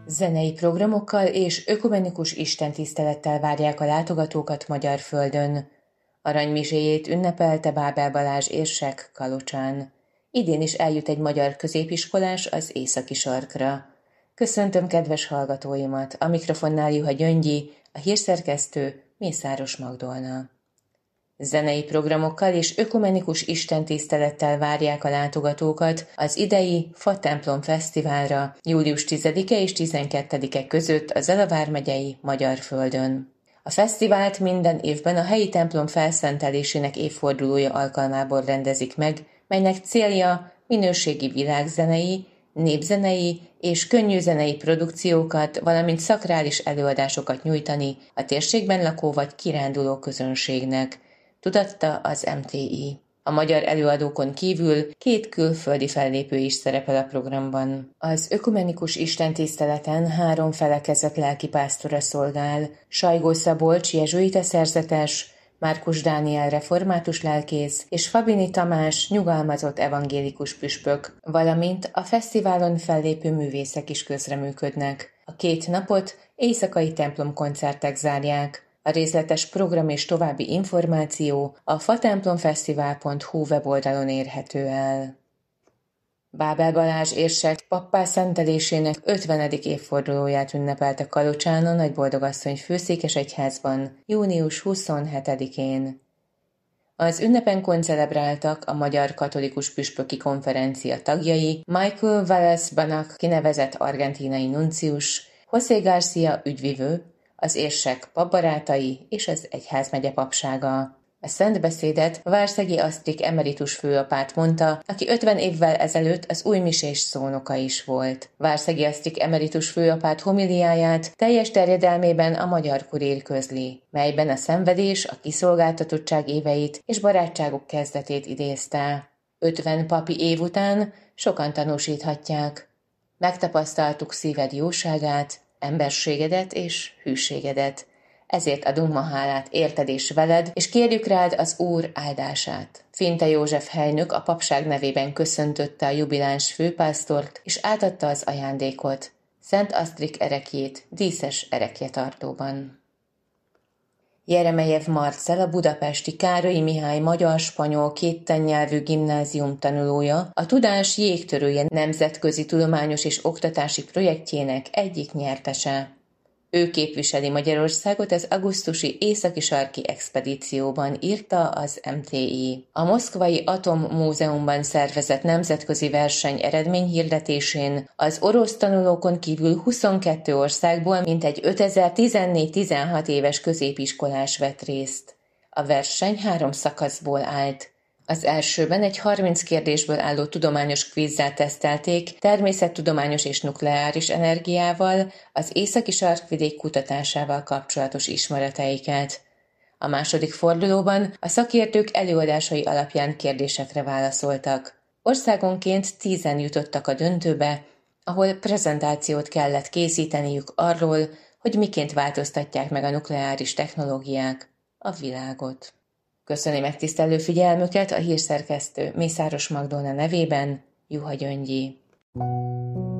Zenei programokkal és ökumenikus istentisztelettel várják a látogatókat magyar földön. Aranymiséjét ünnepelte Bábel Balázs érsek Kalocsán. Idén is eljut egy magyar középiskolás az északi sarkra. Köszöntöm kedves hallgatóimat, a mikrofonnál Juha Gyöngyi, a hírszerkesztő Mészáros Magdolna. Zenei programokkal és ökumenikus istentisztelettel várják a látogatókat az idei Fa templom fesztiválra július 10-e és 12-e között a Zala vármegyei Magyar Földön. A fesztivált minden évben a helyi templom felszentelésének évfordulója alkalmából rendezik meg, melynek célja minőségi világzenei, népzenei és könnyűzenei produkciókat, valamint szakrális előadásokat nyújtani a térségben lakó vagy kiránduló közönségnek, tudatta az MTI. A magyar előadókon kívül 2 külföldi fellépő is szerepel a programban. Az ökumenikus istentiszteleten 3 felekezet lelkipásztora szolgál: Sajgó Szabolcs jezsuita szerzetes, Márkus Dániel református lelkész és Fabini Tamás nyugalmazott evangélikus püspök, valamint a fesztiválon fellépő művészek is közreműködnek. A 2 napot éjszakai templomkoncertek zárják. A részletes program és további információ a fatemplomfesztivál.hu weboldalon érhető el. Bábel Balázs érsek pappá szentelésének 50. évfordulóját ünnepelte Kalocsán a Nagyboldogasszony főszékesegyházban június 27-én. Az ünnepen koncelebráltak a Magyar Katolikus Püspöki Konferencia tagjai, Michael Valles-Banach kinevezett argentínai nuncius, José García ügyvivő, az érsek papbarátai és az egyházmegye papsága. A szentbeszédet Várszegi Asztrik emeritus főapát mondta, aki 50 évvel ezelőtt az újmisés szónoka is volt. Várszegi Asztrik emeritus főapát homiliáját teljes terjedelmében a Magyar Kurír közli, melyben a szenvedés, a kiszolgáltatottság éveit és barátságok kezdetét idézte. 50 papi év után sokan tanúsíthatják: megtapasztaltuk szíved jóságát, emberségedet és hűségedet. Ezért adunk ma hálát érted és veled, és kérjük rád az Úr áldását. Finte József helynök a papság nevében köszöntötte a jubiláns főpásztort, és átadta az ajándékot, Szent Asztrik ereklyét díszes erekjetartóban. Jeremejev Marcell, a budapesti Károlyi Mihály magyar-spanyol kéttannyelvű gimnázium tanulója, a Tudás jégtörője nemzetközi tudományos és oktatási projektjének egyik nyertese. Ő képviseli Magyarországot az augusztusi északi-sarki expedícióban, írta az MTI. A Moszkvai Atommúzeumban szervezett nemzetközi verseny eredményhirdetésén az orosz tanulókon kívül 22 országból mintegy 5014-16 éves középiskolás vett részt. A verseny 3 szakaszból állt. Az elsőben egy 30 kérdésből álló tudományos kvízzel tesztelték természettudományos és nukleáris energiával, az északi sarkvidék kutatásával kapcsolatos ismereteiket. A második fordulóban a szakértők előadásai alapján kérdésekre válaszoltak. Országonként 10-en jutottak a döntőbe, ahol prezentációt kellett készíteniük arról, hogy miként változtatják meg a nukleáris technológiák a világot. Köszöni megtisztelő figyelmüket a hírszerkesztő Mészáros Magdolna nevében, Juha Gyöngyi.